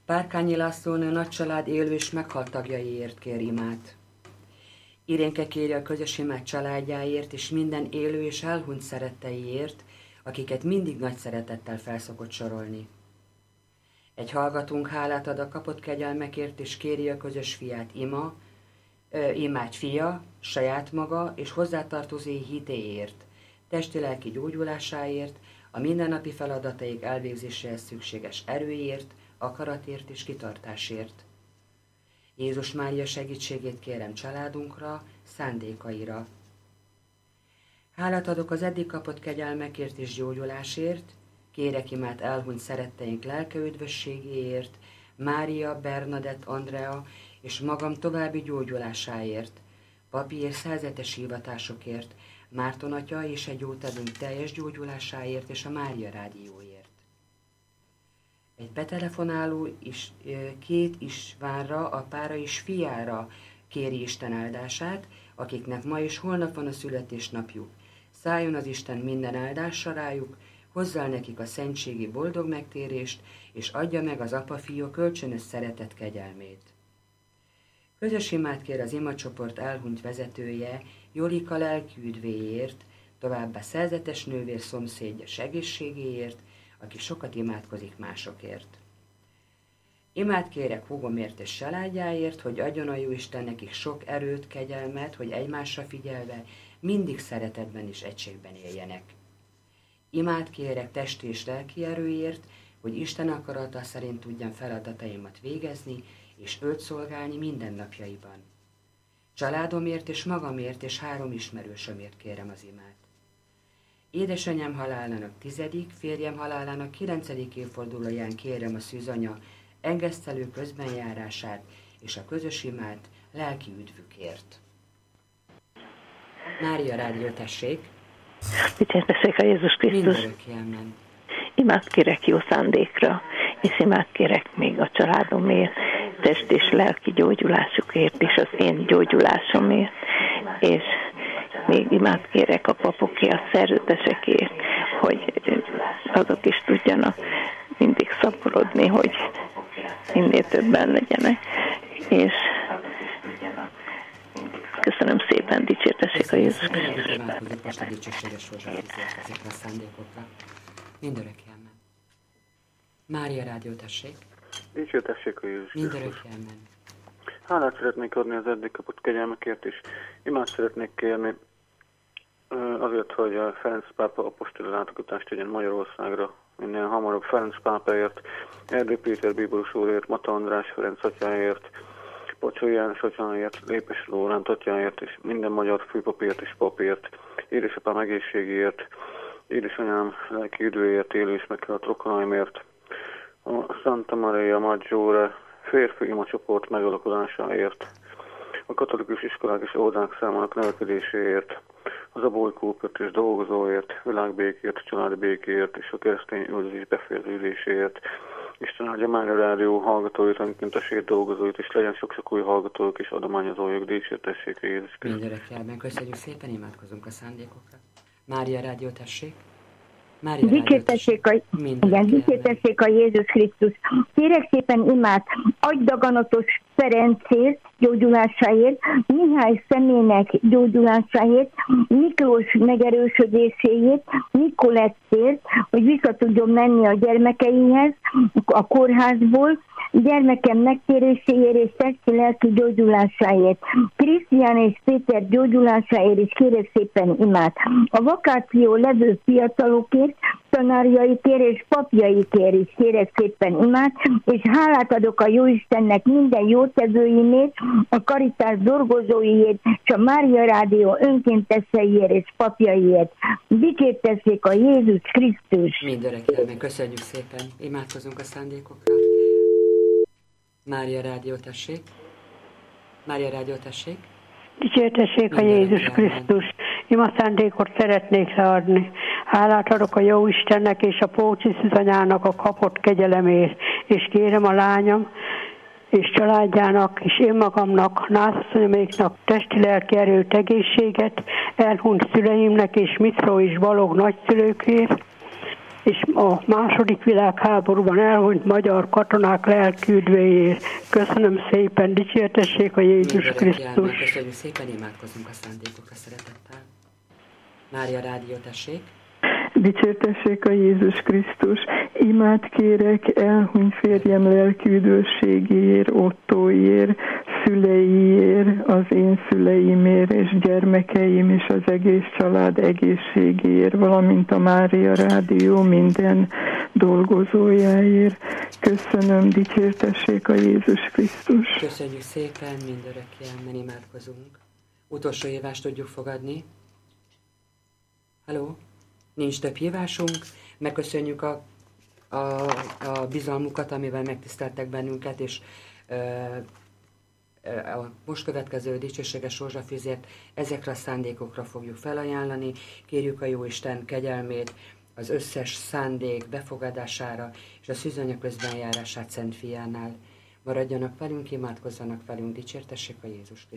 Párkányi Lászlónő nagycsalád élő és meghalt tagjaiért kér imát. Irénke kéri a közös imát családjáért és minden élő és elhunyt szeretteiért, akiket mindig nagy szeretettel felszokott sorolni. Egy hallgatónk hálát ad a kapott kegyelmekért, és kéri a közös fiát imát fia, saját maga és hozzátartozói hitéért, testi-lelki gyógyulásáért, a mindennapi feladataik elvégzéséhez szükséges erőért, akaratért és kitartásért. Jézus Mária segítségét kérem családunkra, szándékaira. Hálát adok az eddig kapott kegyelmekért és gyógyulásért, kérek imát elhunyt szeretteink lelke üdvösségéért, Mária, Bernadett, Andrea és magam további gyógyulásáért, papi és szerzetes hivatásokért, Márton atya és egy jótevőnk teljes gyógyulásáért és a Mária rádióért. Egy betelefonáló is, két Istvánra, apára és fiára kéri Isten áldását, akiknek ma és holnap van a születésnapjuk. Szálljon az Isten minden áldásra rájuk, hozzá nekik a szentségi boldog megtérést, és adja meg az apa-fiú kölcsönös szeretet kegyelmét. Közös imát kér az imacsoport elhunyt vezetője, Jolika lelki üdvéért, továbbá szerzetes nővér szomszédja segítségéért, aki sokat imádkozik másokért. Imát kérek húgomért és családjáért, hogy adjon a Jóisten nekik sok erőt, kegyelmet, hogy egymásra figyelve mindig szeretetben és egységben éljenek. Imát kérek testi és lelki erőért, hogy Isten akarata szerint tudjam feladataimat végezni, és őt szolgálni mindennapjaiban. Családomért és magamért és 3 ismerősömért kérem az imát. Édesanyám halálának 10., férjem halálának 9. évfordulóján kérem a szűzanya engesztelő közbenjárását és a közös imát lelki üdvükért. Mária rádió, tessék! Dicsértessék a Jézus Krisztus! Imát kérek jó szándékra, és imát kérek még a családomért, test és lelki gyógyulásukért, és az én gyógyulásomért, és még imát kérek a papokért, a szerzetesekért, hogy azok is tudjanak mindig szaporodni, hogy minél többen legyenek, és köszönöm szépen, dicsértessék a Jézus Krisztus. Most a dicsőséges hozzáfűzést ezekre a szándékokra. Mindörökkelmen. Mária rádió, tessék. Dicsértessék a Jézus Krisztus. Mindörökkelmen. Hálát szeretnék adni az eddig kapott kegyelmekért is. Imát szeretnék kérni azért, hogy a Ferenc pápa apostoli látogatást tegyen Magyarországra, minél hamarabb Ferenc pápáért, Erdő Péter bíboros úrért, Mata András Ferenc atyáért, Pocsó János atyáért, Lépes Lóránt atyáért, és minden magyar főpapért és papért, édesapám egészségéért, édesanyám lelki üdvéért, élő és meghalt rokonaimért, a Santa Maria Maggiore férfi imacsoport megalakulásáért, a katolikus iskolák és óvodák számának növekedéséért, az abolykópért és dolgozóért, világbékért, családi békéért és a keresztény üldözés befejeződéséért. Isten áldja Mária rádió hallgatóit, önkéntesét, dolgozóit, és legyen sok-sok új hallgatók és adományozójuk, dicsértessék a Jézus Krisztus. Mindörökkelmen, köszönjük szépen, imádkozunk a szándékokra. Mária rádió, tessék. Dicsértessék a Jézus Krisztus. Kérek szépen imát, adj daganatos Ferencért gyógyulásáért, Mihály személynek gyógyulásáért, Miklós megerősödéséért, Nikolettért, hogy vissza tudjon menni a gyermekeihez a kórházból, gyermekem megtéréséért és testi-lelki gyógyulásáért, Krisztián és Péter gyógyulásáért is kérek szépen imát. A vakáció levő fiatalokért, tanárjaikért és papjaikért is kérek szépen imát, és hálát adok a Jóistennek minden jótevőimért, a Karitás dolgozóiért, és a Mária rádió önkénteseiért és papjaiért. Dicsértessék a Jézus Krisztus! Mindörökkelmen, köszönjük szépen, imádkozunk a szándékokra. Mária rádió, tessék. Mária rádió, tessék. Dicsértessék a Jézus Krisztus. Ima szándékot szeretnék leadni. Hálát adok a jó Istennek és a Pócsi szűzanyának a kapott kegyelemért, és kérem a lányom és családjának, és én magamnak, nászasszonoméknak testi-lelki erőt, egészséget, elhunyt szüleimnek és Mitró és Balog nagyszülőkért, és a második világháborúban elhunyt magyar katonák lelküldvéért. Köszönöm szépen, dicsértessék a Jézus Krisztus. Köszönjük szépen, imádkozunk a szándékokra szeretettel. Mária Rádió, tessék. Dicsértessék a Jézus Krisztus. Imát kérek elhunyt férjem lelküldőségéért, Ottóért, szüleiért, az én szüleimért és gyermekeim és az egész család egészségéért, valamint a Mária Rádió minden dolgozójáért. Köszönöm, dicsértessék a Jézus Krisztus. Köszönjük szépen, mindörökké amen, imádkozunk. Utolsó hívást tudjuk fogadni. Halló? Nincs több hívásunk. Megköszönjük a bizalmukat, amivel megtiszteltek bennünket, és a most következő dicsőséges rózsafűzért ezekre a szándékokra fogjuk felajánlani. Kérjük a Jóisten kegyelmét az összes szándék befogadására, és a szűzanya közben járását Szent Fiánál. Maradjanak velünk, imádkozzanak velünk, dicsértessék a Jézus Krisztus.